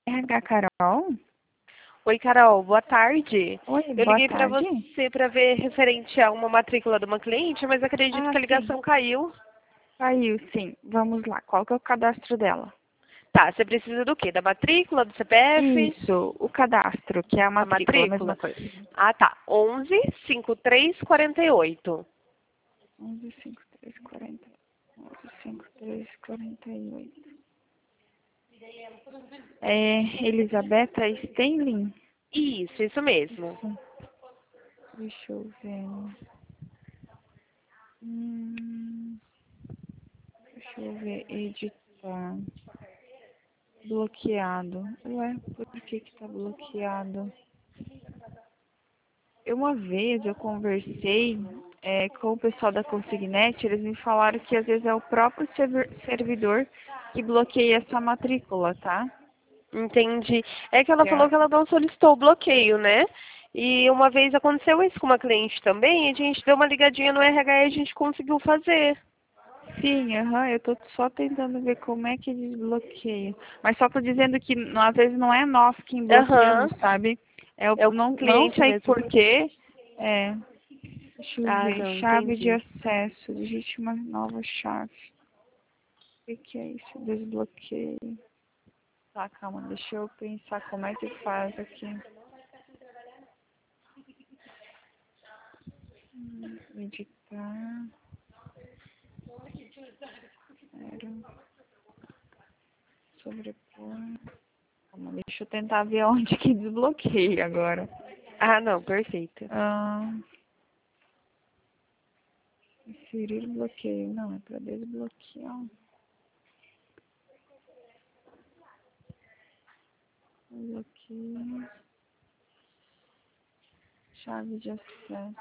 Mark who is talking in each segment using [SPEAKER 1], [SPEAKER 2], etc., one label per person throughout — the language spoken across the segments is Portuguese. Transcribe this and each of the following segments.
[SPEAKER 1] RH Carol?
[SPEAKER 2] Oi, Carol, boa tarde.
[SPEAKER 1] Oi,
[SPEAKER 2] Eu
[SPEAKER 1] boa
[SPEAKER 2] liguei para
[SPEAKER 1] tarde.
[SPEAKER 2] você para ver referente a uma matrícula de uma cliente, mas acredito
[SPEAKER 1] Ah,
[SPEAKER 2] que a
[SPEAKER 1] sim.
[SPEAKER 2] ligação caiu.
[SPEAKER 1] Caiu, sim. Vamos lá. Qual que é o cadastro dela?
[SPEAKER 2] Tá, você precisa do quê? Da matrícula, do CPF?
[SPEAKER 1] Isso, o cadastro, que é a
[SPEAKER 2] A
[SPEAKER 1] matrícula, a mesma
[SPEAKER 2] matrícula?
[SPEAKER 1] coisa.
[SPEAKER 2] Ah, tá. 11 53 48.
[SPEAKER 1] 115340. 115348. É Elisabetta Stenlin?
[SPEAKER 2] Isso mesmo.
[SPEAKER 1] Isso. Deixa eu ver. Hum, deixa eu ver. Editar. Bloqueado. Ué, por que que tá bloqueado? Uma vez eu conversei com o pessoal da Consignet, eles me falaram que às vezes é o próprio servidor que bloqueia essa matrícula, tá?
[SPEAKER 2] Entendi. É que ela
[SPEAKER 1] É.
[SPEAKER 2] falou que ela não solicitou o bloqueio, né? E uma vez aconteceu isso com uma cliente também, a gente deu uma ligadinha no RH e a gente conseguiu fazer.
[SPEAKER 1] Sim, aham, eu tô só tentando ver como é que desbloqueia. Mas só tô dizendo que às vezes não é nós quem
[SPEAKER 2] Aham,
[SPEAKER 1] bloqueamos, sabe?
[SPEAKER 2] é o
[SPEAKER 1] Não
[SPEAKER 2] cliente
[SPEAKER 1] sei
[SPEAKER 2] mesmo.
[SPEAKER 1] porquê. É, deixa eu
[SPEAKER 2] Ah,
[SPEAKER 1] ver.
[SPEAKER 2] não,
[SPEAKER 1] Chave de
[SPEAKER 2] entendi.
[SPEAKER 1] acesso. Digite uma nova chave. O que é isso? Desbloqueio. Tá, calma, deixa eu pensar como é que faz aqui. Editar. Era. Sobrepor. Calma, deixa eu tentar ver onde que desbloqueia agora.
[SPEAKER 2] Ah, não, perfeito.
[SPEAKER 1] Ah, inserir bloqueio. Não, é pra desbloquear. Bloqueio. Chave de acesso.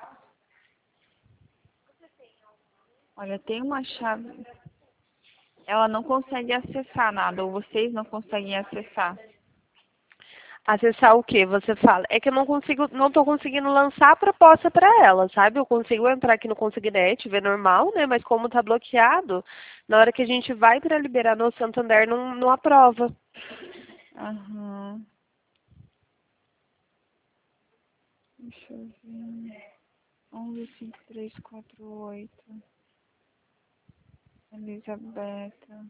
[SPEAKER 1] Olha, tem uma chave. Ela não consegue acessar nada, ou vocês não conseguem acessar.
[SPEAKER 2] Acessar o que você fala? É que eu não consigo, não tô conseguindo lançar a proposta para ela, sabe? Eu consigo entrar aqui no Consignet, ver normal, né? Mas como tá bloqueado, na hora que a gente vai para liberar no Santander, não aprova.
[SPEAKER 1] Aham. Deixa eu ver. 115348. Elisabetta.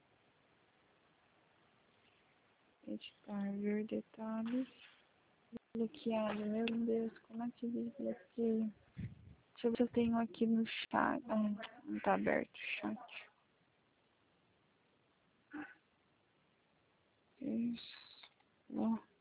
[SPEAKER 1] Editar, ver detalhes. Bloqueado, meu Deus, como é que desbloqueia? Deixa eu ver se eu tenho aqui no chat. Ah, não tá aberto o chat. Isso. Ó.